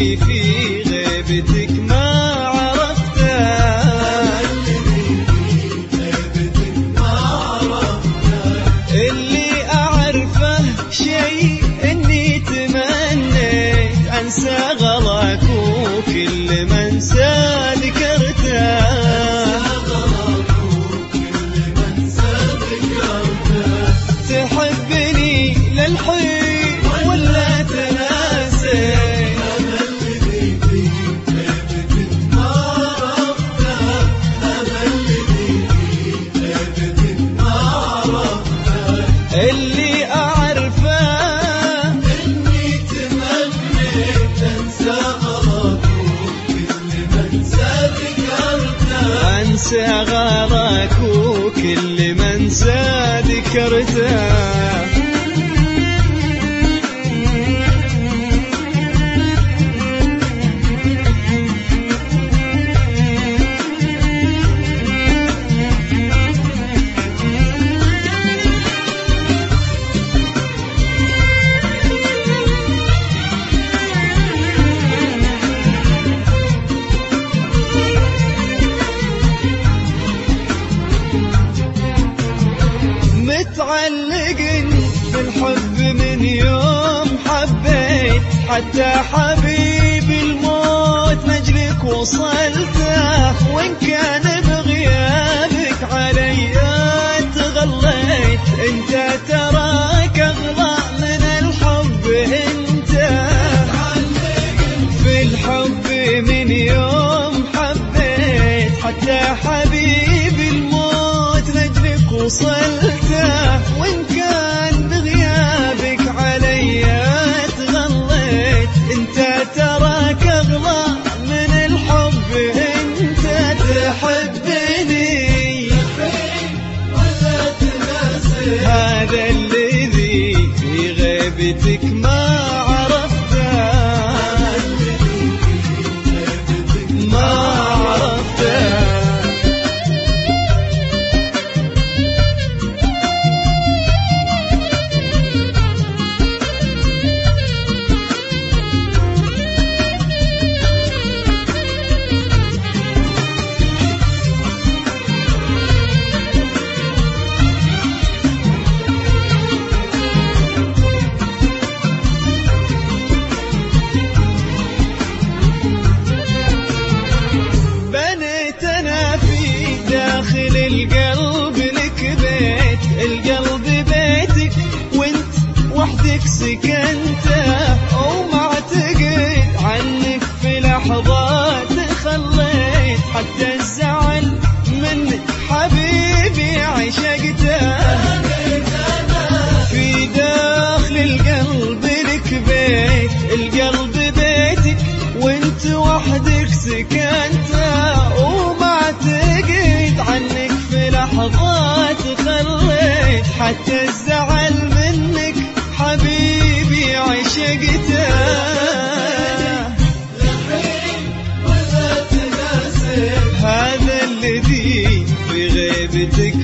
الذي في غيبتك ما عرفته، اللي أعرفه شيء إني تمنيت أنسى غلاك وكل ما انسى ذكرته، تحبني للحين ولا تناسي، اللي أعرفه إني تمنيت أنسى غلاك وكل ما انسى ذكرته، أنسى غلاك وكل ما انسى ذكرته. متعلق بالحب من يوم حبيت، حتى حبيب الموت نجلك وصلته، وإن كان بغيابك علي تغليت، انت تراك اغلى من الحب، انت في الحب من يوم حبيت، حتى حبيب الموت نجلك وصلته، وإن كان بغيابك علي تغليت، انت تراك اغلى من الحب، انت تحبني ولا تناسي، هذا الذي في غيبتك ما عرفته، ما عرفته. داخل القلب لك بيت، القلب بيتك وانت وحدك سكنته، وما اعتقد عنك في لحظات خليت، حتى الزعل منك حبيبي عشقته، في داخل القلب لك بيت، القلب بيتك وانت وحدك سكنته، وما اعتقد عنك في لحظات خليت، حتى الزعل منك حبيبي عشقته، هذا الذي في غيبتك